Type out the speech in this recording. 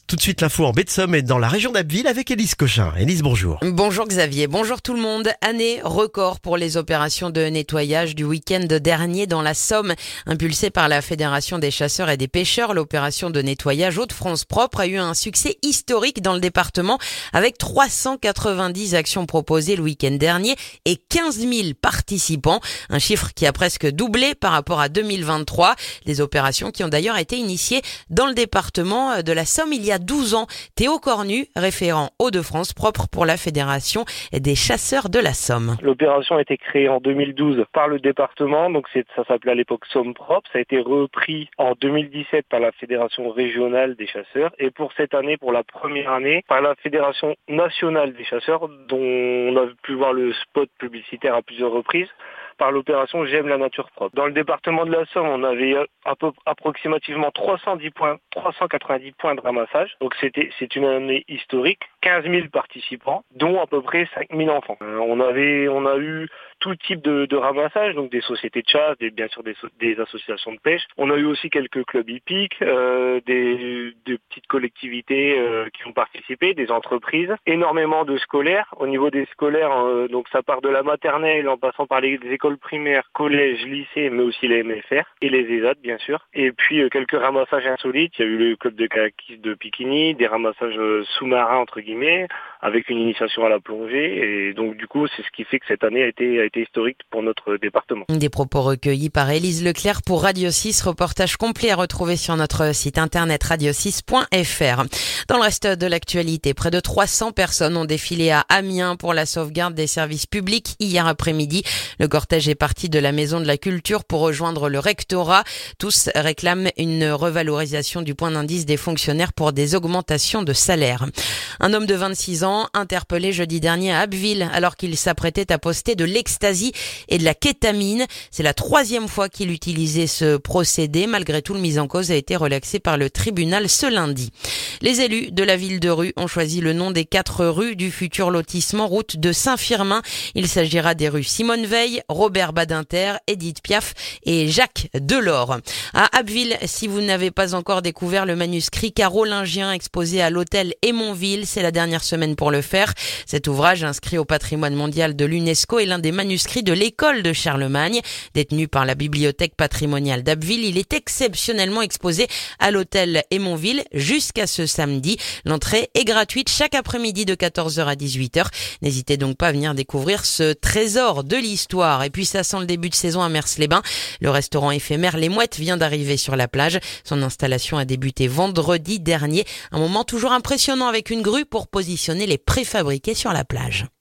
Tout de suite l'info en baie de Somme et dans la région d'Abbeville avec Élise Cochin. Élise, bonjour. Bonjour Xavier, bonjour tout le monde. Année record pour les opérations de nettoyage du week-end dernier dans la Somme. Impulsée par la Fédération des chasseurs et des pêcheurs, l'opération de nettoyage Hauts-de-France propre a eu un succès historique dans le département avec 390 actions proposées le week-end dernier et 15 000 participants. Un chiffre qui a presque doublé par rapport à 2023. Des opérations qui ont d'ailleurs été initiées dans le département de la Somme il y a 12 ans. Théo Cornu, référent Hauts-de-France propre pour la Fédération des chasseurs de la Somme. L'opération a été créée en 2012 par le département, donc ça s'appelait à l'époque Somme propre. Ça a été repris en 2017 par la Fédération régionale des chasseurs et pour cette année, pour la première année, par la Fédération nationale des chasseurs dont on a pu voir le spot publicitaire à plusieurs reprises, par l'opération J'aime la nature propre. Dans le département de la Somme, on avait approximativement 390 points de ramassage. Donc c'est une année historique. 15 000 participants, dont à peu près 5 000 enfants. On a eu tout type de ramassage, donc des sociétés de chasse, bien sûr des associations de pêche. On a eu aussi quelques clubs hippiques, des petites collectivités qui ont participé, des entreprises, énormément de scolaires. Au niveau des scolaires, donc ça part de la maternelle en passant par les écoles primaires, collèges, lycées, mais aussi les MFR et les ESAT bien sûr. Et puis quelques ramassages insolites. Il y a eu le club de kayakistes de Piquigny, des ramassages sous-marins entre guillemets, avec une initiation à la plongée. Et donc du coup, c'est ce qui fait que cette année a été historique pour notre département. Des propos recueillis par Élise Leclerc pour Radio 6. Reportage complet à retrouver sur notre site internet radio6.fr. Dans le reste de l'actualité, près de 300 personnes ont défilé à Amiens pour la sauvegarde des services publics hier après-midi. Le cortège est parti de la Maison de la Culture pour rejoindre le rectorat. Tous réclament une revalorisation du point d'indice des fonctionnaires pour des augmentations de salaire. Un homme de 26 ans interpellé jeudi dernier à Abbeville alors qu'il s'apprêtait à poster de l'ecstasy et de la kétamine. C'est la 3e fois qu'il utilisait ce procédé. Malgré tout, le mis en cause a été relaxé par le tribunal ce lundi. Les élus de la ville de Rue ont choisi le nom des 4 rues du futur lotissement route de Saint-Firmin. Il s'agira des rues Simone Veil, Robert Badinter, Édith Piaf et Jacques Delors. À Abbeville, si vous n'avez pas encore découvert le manuscrit carolingien exposé à l'hôtel Hémonville, c'est la dernière semaine pour le faire. Cet ouvrage, inscrit au patrimoine mondial de l'UNESCO, est l'un des manuscrits de l'école de Charlemagne. Détenu par la bibliothèque patrimoniale d'Abbeville, il est exceptionnellement exposé à l'hôtel Hémonville jusqu'à ce samedi. L'entrée est gratuite chaque après-midi de 14h à 18h. N'hésitez donc pas à venir découvrir ce trésor de l'histoire. Et puis ça sent le début de saison à Mers-les-Bains. Le restaurant éphémère Les Mouettes vient d'arriver sur la plage. Son installation a débuté vendredi dernier. Un moment toujours impressionnant avec une grue pour positionner les préfabriqués sur la plage.